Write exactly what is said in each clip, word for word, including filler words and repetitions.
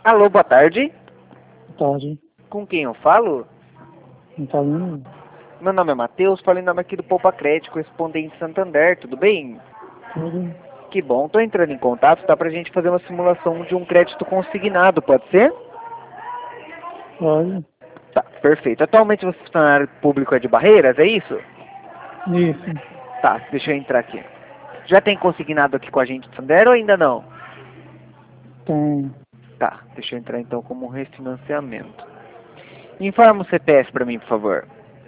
Alô, boa tarde. Boa tarde. Com quem eu falo? Natalino. Meu nome é Matheus, falo em nome aqui do Poupa Crédito, correspondente Santander, tudo bem? Tudo. Que bom, tô entrando em contato, tá pra gente fazer uma simulação de um crédito consignado, pode ser? Pode. Tá, perfeito. Atualmente você é funcionário público é de Barreiras, é isso? Isso. Tá, deixa eu entrar aqui. Já tem consignado aqui com a gente de Santander ou ainda não? Tem. Tá, deixa eu entrar então como refinanciamento. Informa o C P F pra mim, por favor.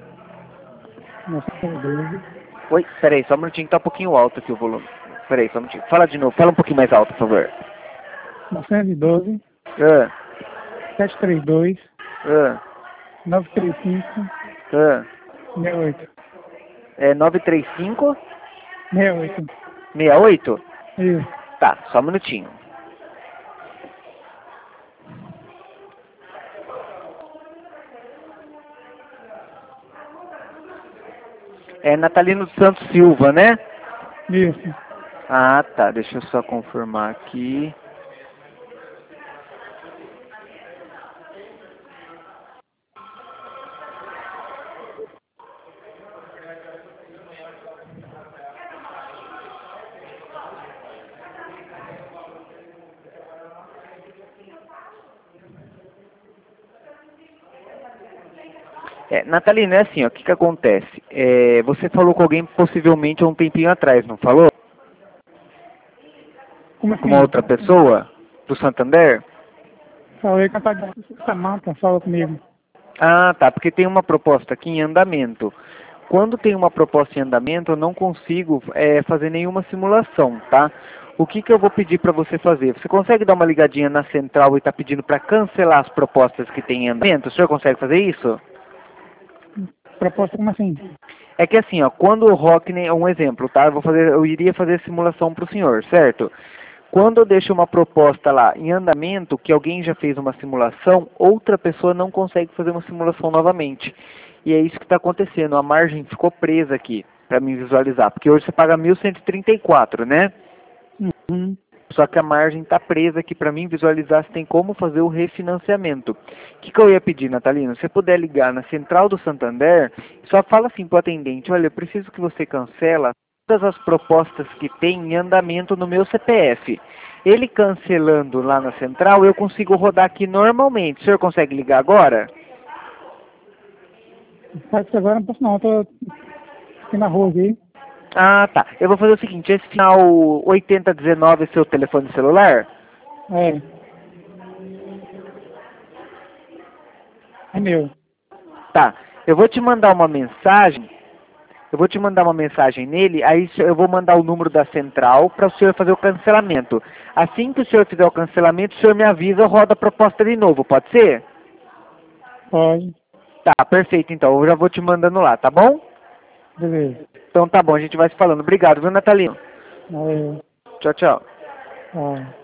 Nossa, Oi, peraí, só um minutinho que tá um pouquinho alto aqui o volume. Peraí, só um minutinho. Fala de novo, fala um pouquinho mais alto, por favor. novecentos e doze, Ah, setecentos e trinta e dois, ah, novecentos e trinta e cinco, ah. sessenta e oito. É nove três cinco, sessenta e oito. seis oito? Isso. Tá, só um minutinho. É Natalino dos Santos Silva, né? Isso. Ah, tá, deixa eu só confirmar aqui. É, Natalina, é assim, ó, o que que acontece? É, você falou com alguém possivelmente há um tempinho atrás, não falou? Como Com uma assim? outra pessoa? Do Santander? Falei com a Tatiana Samanta, fala comigo. Ah, tá, porque tem uma proposta aqui em andamento. Quando tem uma proposta em andamento, eu não consigo é, fazer nenhuma simulação, tá? O que que eu vou pedir para você fazer? Você consegue dar uma ligadinha na central e tá pedindo para cancelar as propostas que tem em andamento? O senhor consegue fazer isso? Proposta como assim? É que assim, ó, quando o Rockney, um exemplo, tá? Eu vou fazer, eu iria fazer simulação para o senhor, certo? Quando eu deixo uma proposta lá em andamento, que alguém já fez uma simulação, outra pessoa não consegue fazer uma simulação novamente. E é isso que está acontecendo. A margem ficou presa aqui para mim visualizar, porque hoje você paga mil cento e trinta e quatro, né? Uhum. Só que a margem está presa aqui para mim visualizar se tem como fazer o refinanciamento. O que, que eu ia pedir, Natalino? Se você puder ligar na central do Santander, só fala assim para o atendente, olha, eu preciso que você cancela todas as propostas que tem em andamento no meu C P F. Ele cancelando lá na central, eu consigo rodar aqui normalmente. O senhor consegue ligar agora? Faz isso agora, não posso não, eu tô aqui na rua aqui. Ah, tá. Eu vou fazer o seguinte, esse final oitenta dezenove é seu telefone celular? É. É meu. Tá. Eu vou te mandar uma mensagem. Eu vou te mandar uma mensagem nele, aí eu vou mandar o número da central para o senhor fazer o cancelamento. Assim que o senhor fizer o cancelamento, o senhor me avisa, eu rodo a proposta de novo, pode ser? Pode. Tá, perfeito então. Eu já vou te mandando lá, tá bom? Beleza. Então tá bom, a gente vai se falando. Obrigado, viu, Natalino? Valeu. Tchau, tchau. Tchau.